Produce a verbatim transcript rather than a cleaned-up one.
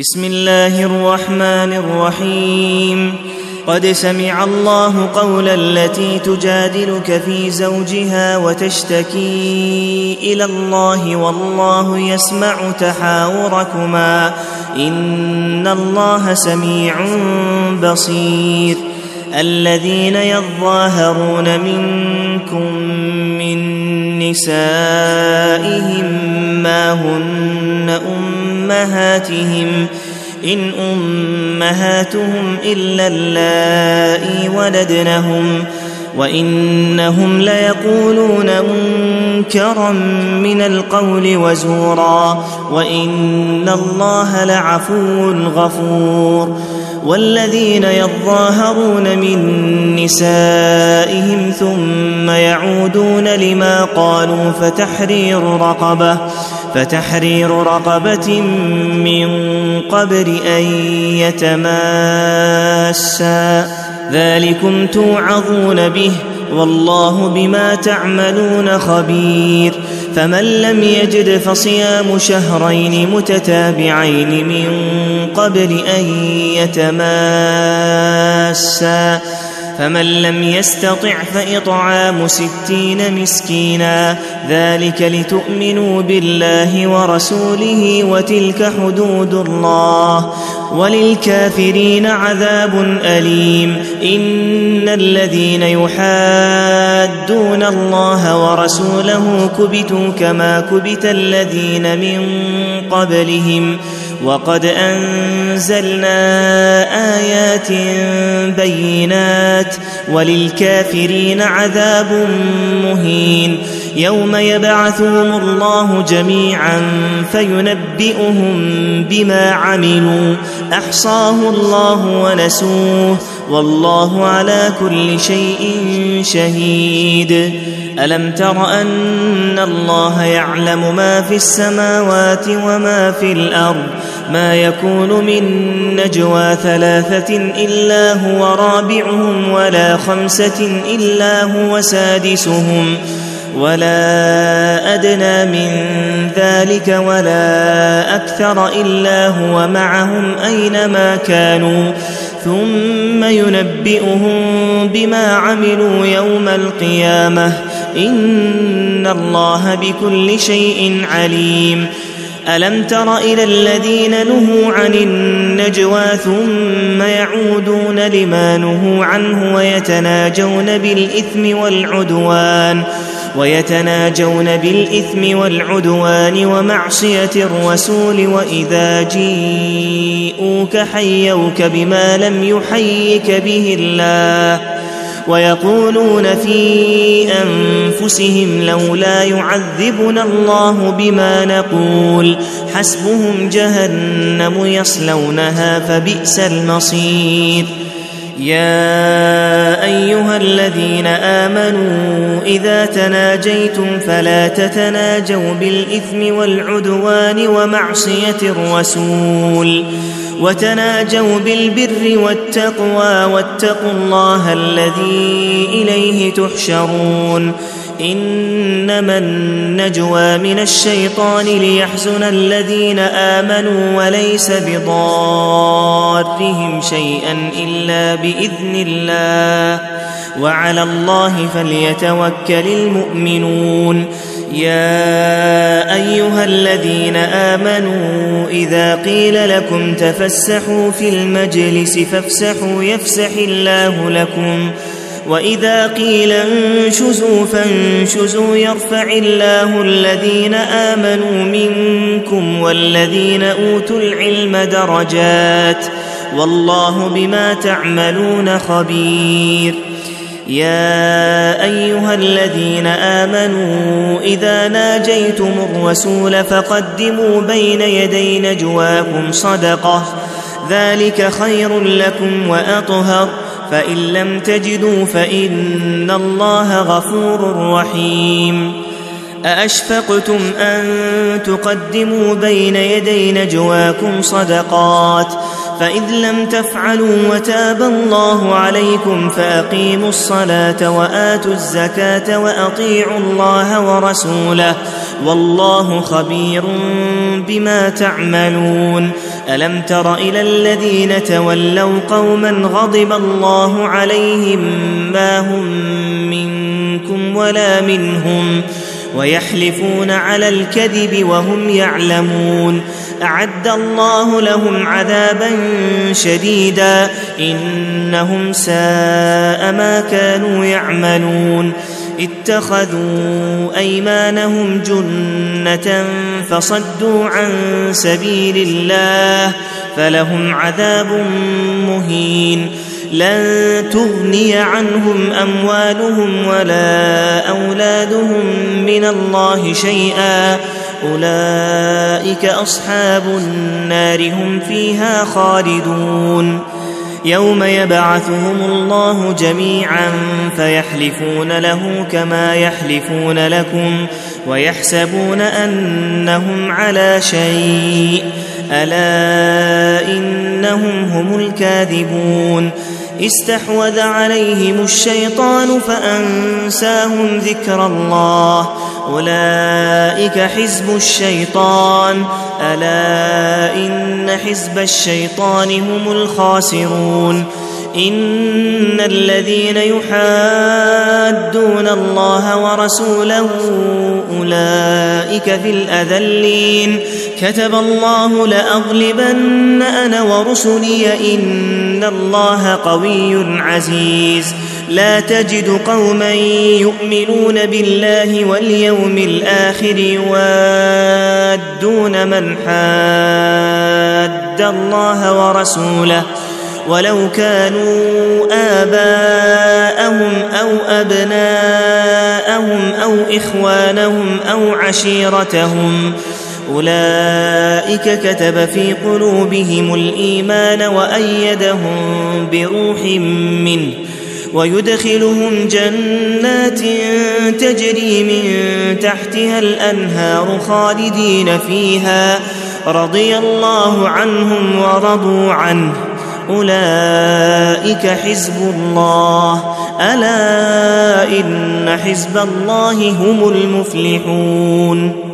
بسم الله الرحمن الرحيم. قد سمع الله قول التي تجادلك في زوجها وتشتكي إلى الله والله يسمع تحاوركما إن الله سميع بصير. الذين يظاهرون منكم من نسائهم ما هن أمهاتهم إن أمهاتهم إلا اللائي ولدنهم وإنهم ليقولون منكرا من القول وزورا وإن الله لعفو غفور. والذين يظاهرون من نسائهم ثم يعودون لما قالوا فتحرير رقبة فتحرير رقبة من قبل أن يتماسا ذلكم توعظون به والله بما تعملون خبير. فمن لم يجد فصيام شهرين متتابعين من قبل أن يتماسا فمن لم يستطع فإطعام ستين مسكينا ذلك لتؤمنوا بالله ورسوله وتلك حدود الله وللكافرين عذاب أليم. إن الذين يحادون الله ورسوله كبتوا كما كبت الذين من قبلهم وقد أنزلنا آيات بينات وللكافرين عذاب مهين. يوم يبعثهم الله جميعا فينبئهم بما عملوا أحصاه الله ونسوه والله على كل شيء شهيد. ألم تر أن الله يعلم ما في السماوات وما في الأرض ما يكون من نجوى ثلاثة إلا هو رابعهم ولا خمسة إلا هو سادسهم ولا أدنى من ذلك ولا أكثر إلا هو معهم أينما كانوا ثم ينبئهم بما عملوا يوم القيامة إن الله بكل شيء عليم. ألم تر إلى الذين نهوا عن النجوى ثم يعودون لما نهوا عنه ويتناجون بالإثم والعدوان ويتناجون بالإثم والعدوان ومعصية الرسول وإذا جيءوك حيوك بما لم يحيك به الله ويقولون في أنفسهم لولا يعذبنا الله بما نقول حسبهم جهنم يصلونها فبئس المصير. يا أيها الذين آمنوا إذا تناجيتم فلا تتناجوا بالإثم والعدوان ومعصية الرسول وتناجوا بالبر والتقوى واتقوا الله الذي إليه تحشرون. إنما النجوى من الشيطان ليحزن الذين آمنوا وليس بضارهم شيئا إلا بإذن الله وعلى الله فليتوكل المؤمنون. يا أيها الذين آمنوا إذا قيل لكم تفسحوا في المجلس فافسحوا يفسح الله لكم وإذا قيل انشزوا فانشزوا يرفع الله الذين آمنوا منكم والذين أوتوا العلم درجات والله بما تعملون خبير. يا أيها الذين آمنوا إذا ناجيتم الرسول فقدموا بين يدي نجواكم صدقة ذلك خير لكم وأطهر فإن لم تجدوا فإن الله غفور رحيم. أأشفقتم أن تقدموا بين يدي نجواكم صدقات فإذ لم تفعلوا وتاب الله عليكم فأقيموا الصلاة وآتوا الزكاة وأطيعوا الله ورسوله والله خبير بما تعملون. ألم تر إلى الذين تولوا قوما غضب الله عليهم ما هم منكم ولا منهم ويحلفون على الكذب وهم يعلمون أعد الله لهم عذابا شديدا إنهم ساء ما كانوا يعملون. اتخذوا أيمانهم جنة فصدوا عن سبيل الله فلهم عذاب مهين. لن تغني عنهم أموالهم ولا أولادهم من الله شيئا أولئك أصحاب النار هم فيها خالدون. يوم يبعثهم الله جميعا فيحلفون له كما يحلفون لكم ويحسبون أنهم على شيء ألا إنهم هم الكاذبون. استحوذ عليهم الشيطان فأنساهم ذكر الله أولئك حزب الشيطان ألا إن حزب الشيطان هم الخاسرون. إن الذين يحادون الله ورسوله أولئك في الأذلين. كتب الله لأغلبن أنا ورسلي إن الله قوي عزيز. لا تجد قوما يؤمنون بالله واليوم الآخر يوادون من حاد الله ورسوله ولو كانوا آباءهم أو أبناءهم أو إخوانهم أو عشيرتهم أولئك كتب في قلوبهم الإيمان وأيدهم بروح منه ويدخلهم جنات تجري من تحتها الأنهار خالدين فيها رضي الله عنهم ورضوا عنه أولئك حزب الله ألا إن حزب الله هم المفلحون.